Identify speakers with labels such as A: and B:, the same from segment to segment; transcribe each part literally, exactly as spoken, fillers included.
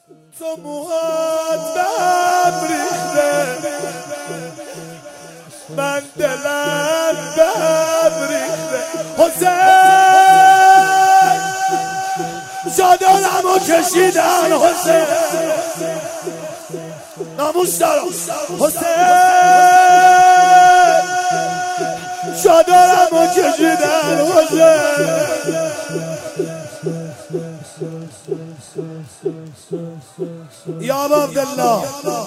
A: تو موهات به هم ریخته، من دلم به هم ریخته. حسین چادرمو کشیدن، حسین ناموس دارم، حسین چادرمو کشیدن، حسین یا عبدالله.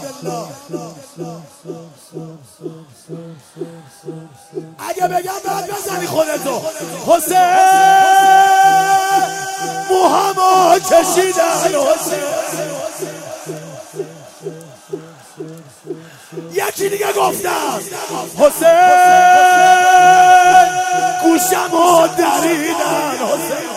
A: اگه بگم باید بزنی خودتو. حسین موهامو کشیدن، حسین یکی دیگه گفتم، حسین گوشمو دریدن، حسین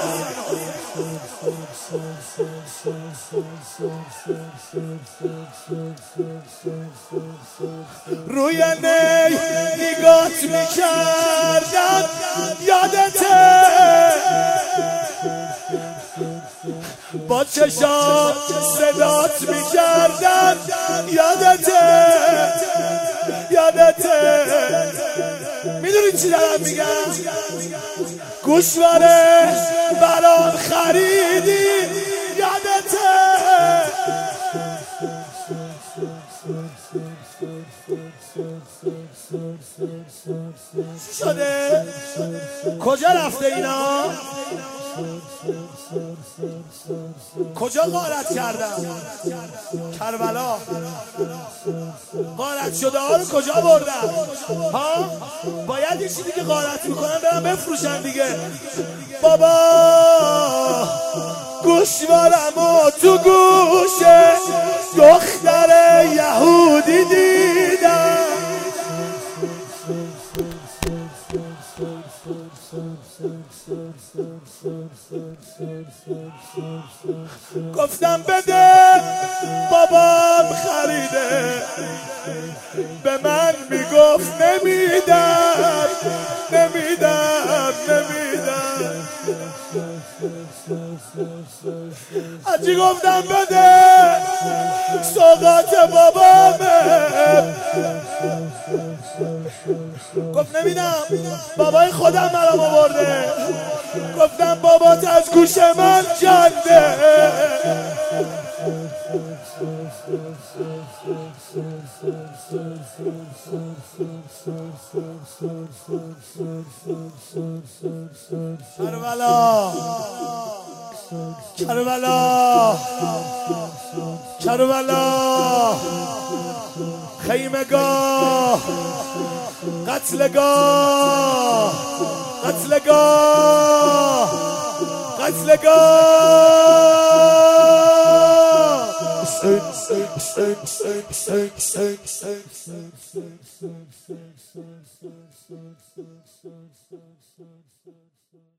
A: روی نی نگات میکردم، یادته با چشام صدات میکردم، یادته یادته. میدونی چی دارم میگم؟ گوشواره برام خریدی، یادته. چی شده؟ کجا رفته اینا؟ کجا غارت کردن؟ کربلا غارت شده ها رو کجا بردن؟ ها؟ باید یه چیزی دیگه غارت میکنن برن بفروشن دیگه. بابا گوشوارمو تو گوش دختر یهودی دیدم، گفتم بده بابام خریده، به من میگفت نمیدم نمیدم نمیدم. هرچی گفتم بده سوغات بابامه، گفت نمیدم، بابای خودم منو آورده. گفتم بابات از گوش من کنده. کربلا کربلا کربلا، خیمگاه، قتلگاه قتلگاه قتلگاه.